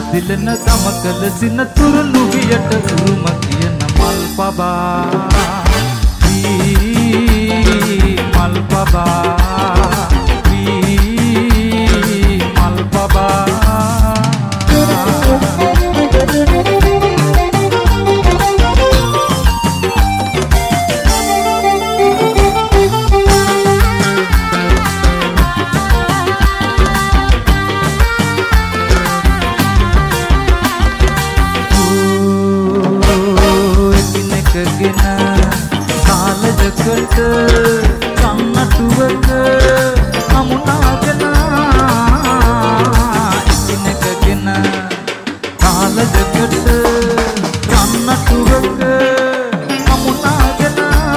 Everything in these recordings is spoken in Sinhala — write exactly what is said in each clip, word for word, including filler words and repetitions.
දිලන තමකල සින තුරුණු වියට උරුම කියන මල් පබා වී මල් පබා වී මල් පබා කන්නටුවක අමුණාගෙන ඉකිනකගෙන කාලජකට කන්නටුවක අමුණාගෙන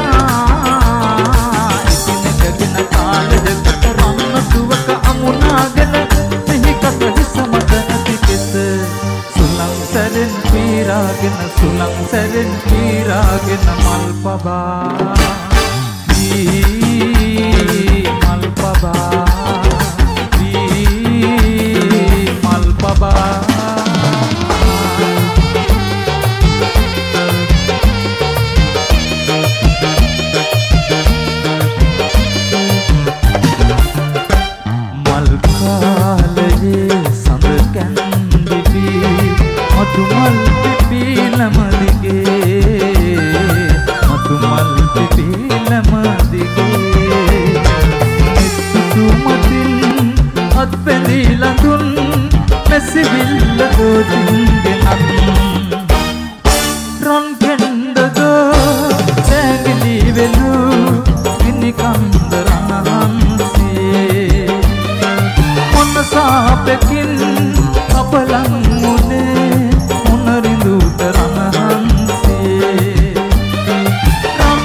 ඉකිනකගෙන කාලජකට රන්නටුවක අමුණාගෙන මෙහිකට හිසමත නැති කෙස සුලං සැරෙන් පීරාගෙන සුලං සැරෙන් පීරාගෙන මල් පබා මල් පබා මල් පබා මල් කාලයේ සඳ කැන්දිවි මතු මල් පිපිලම දිගේ මතු මල් පිපිලම සිවිල්ල ගෝතින්ගෙනත් රොන් කෙන්දගෝ සැගලි වෙලු ගිනිකන්ද රණහන්සේ මොන සාපකින් අපලන් මුනේ මොනරිඳුට රණහන්සේ රොන්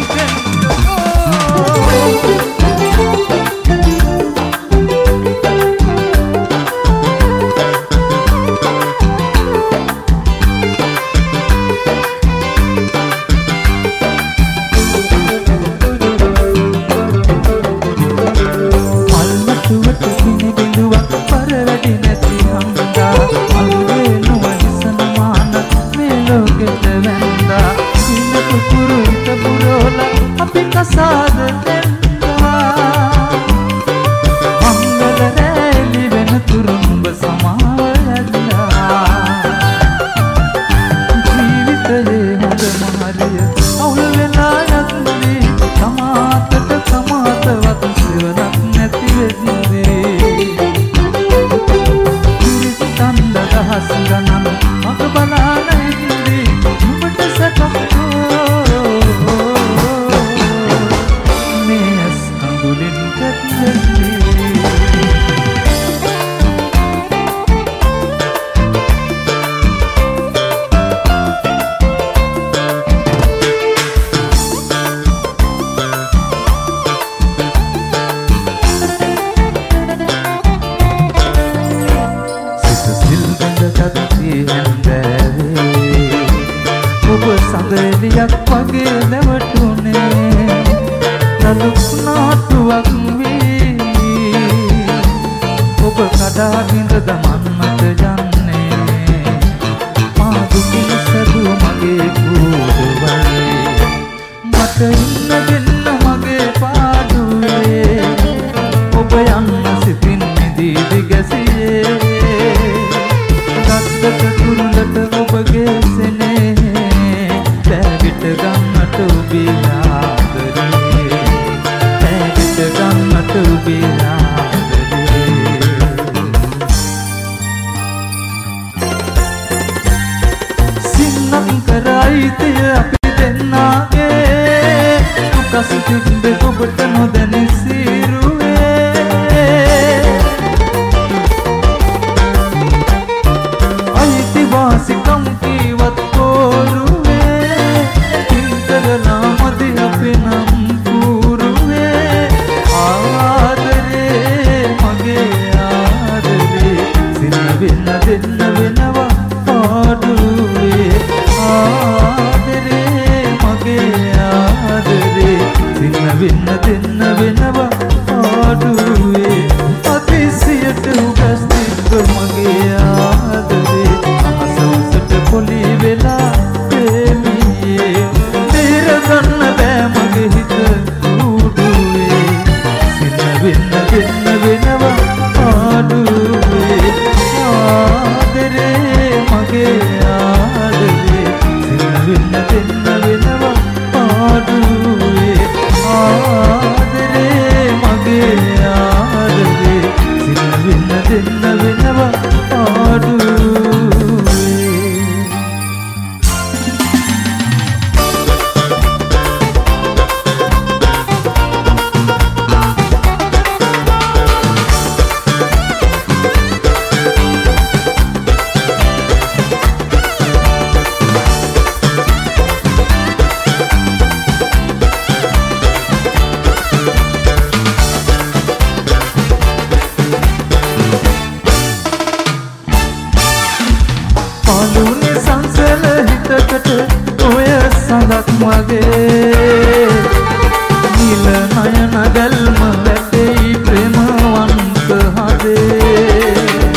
වගේ නිල නයන බැල්ම වැටෙයි ප්‍රේමවන්ත හදේ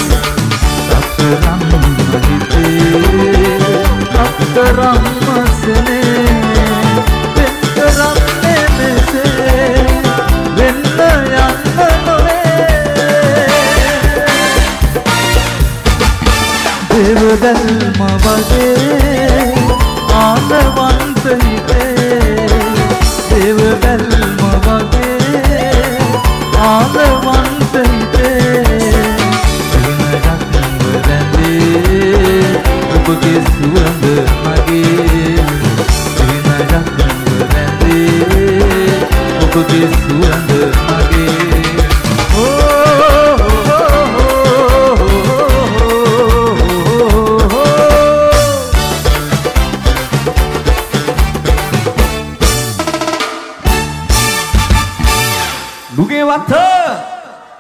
සතරම් හිතේ අක්තරම්ම සනේ වෙන්කරන්නේ මෙසේ වෙන්න යන්න නොවේ දේවදල්ම වගේ ආදවන්ත හිතේ දේවදල්ම වගේ ආදවන්ත හිතේ වෙනදක්ව රැඳේ ඔබගේ සුවඳ මගේ වෙනදක්ව රැඳේ ඔබගේ සුවඳ මගේ Luge Water